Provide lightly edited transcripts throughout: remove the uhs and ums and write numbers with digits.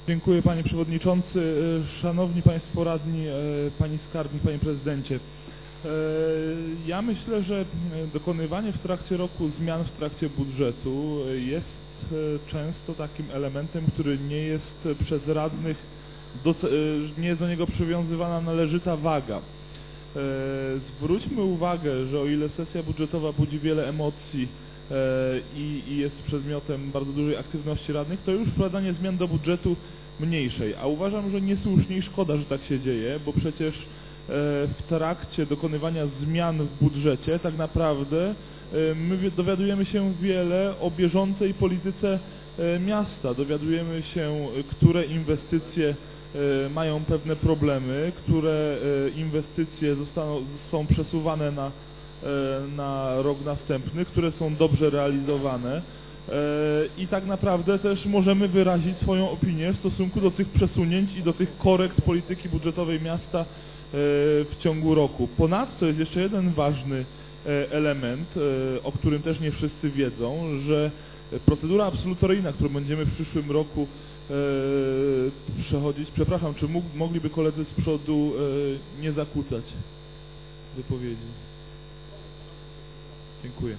Dziękuję Panie Przewodniczący. Szanowni Państwo Radni, Pani Skarbnik, Panie Prezydencie. Ja myślę, że dokonywanie w trakcie roku zmian w trakcie budżetu jest często takim elementem, który nie jest przez radnych, nie jest do niego przywiązywana należyta waga. Zwróćmy uwagę, że o ile sesja budżetowa budzi wiele emocji i jest przedmiotem bardzo dużej aktywności radnych, to już wprowadzanie zmian do budżetu mniejszej. A uważam, że niesłusznie i szkoda, że tak się dzieje, bo przecież w trakcie dokonywania zmian w budżecie tak naprawdę my dowiadujemy się wiele o bieżącej polityce miasta. Dowiadujemy się, które inwestycje mają pewne problemy, które inwestycje są przesuwane na rok następny, które są dobrze realizowane i tak naprawdę też możemy wyrazić swoją opinię w stosunku do tych przesunięć i do tych korekt polityki budżetowej miasta w ciągu roku. Ponadto jest jeszcze jeden ważny element, o którym też nie wszyscy wiedzą, że procedura absolutoryjna, którą będziemy w przyszłym roku przechodzić, przepraszam, czy mogliby koledzy z przodu nie zakłócać wypowiedzi? Dziękuję.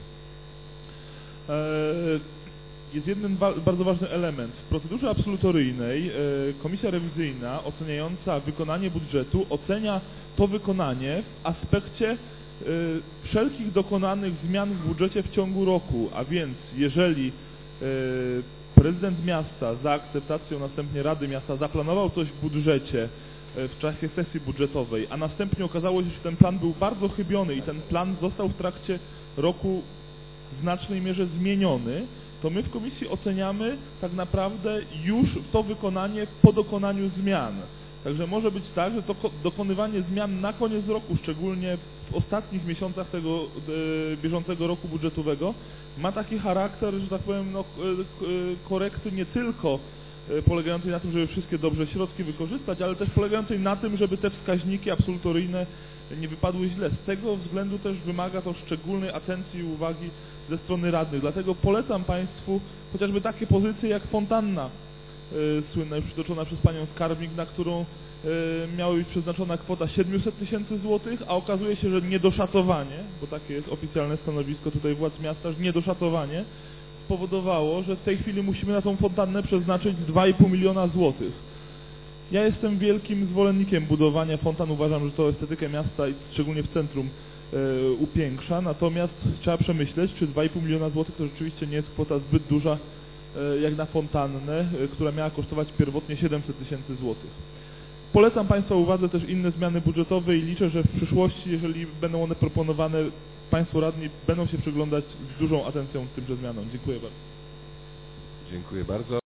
Jest jeden bardzo ważny element. W procedurze absolutoryjnej komisja rewizyjna oceniająca wykonanie budżetu ocenia to wykonanie w aspekcie wszelkich dokonanych zmian w budżecie w ciągu roku, a więc jeżeli prezydent miasta za akceptacją następnie Rady Miasta zaplanował coś w budżecie w czasie sesji budżetowej, a następnie okazało się, że ten plan był bardzo chybiony i ten plan został w trakcie roku w znacznej mierze zmieniony, to my w komisji oceniamy tak naprawdę już to wykonanie po dokonaniu zmian. Także może być tak, że to dokonywanie zmian na koniec roku, szczególnie w ostatnich miesiącach tego bieżącego roku budżetowego, ma taki charakter, że tak powiem, korekty nie tylko polegającej na tym, żeby wszystkie dobrze środki wykorzystać, ale też polegającej na tym, żeby te wskaźniki absolutoryjne nie wypadły źle. Z tego względu też wymaga to szczególnej atencji i uwagi ze strony radnych. Dlatego polecam Państwu chociażby takie pozycje jak fontanna, słynna już przytoczona przez Panią Skarbnik, na którą miała być przeznaczona kwota 700 000 złotych, a okazuje się, że niedoszacowanie, bo takie jest oficjalne stanowisko tutaj władz miasta, że niedoszacowanie spowodowało, że w tej chwili musimy na tą fontannę przeznaczyć 2,5 miliona złotych. Ja jestem wielkim zwolennikiem budowania fontan, uważam, że to estetykę miasta i szczególnie w centrum upiększa, natomiast trzeba przemyśleć, czy 2,5 miliona złotych to rzeczywiście nie jest kwota zbyt duża jak na fontannę, która miała kosztować pierwotnie 700 000 złotych. Polecam Państwa uwadze też inne zmiany budżetowe i liczę, że w przyszłości, jeżeli będą one proponowane, Państwo radni będą się przyglądać z dużą atencją tymże zmianom. Dziękuję bardzo. Dziękuję bardzo.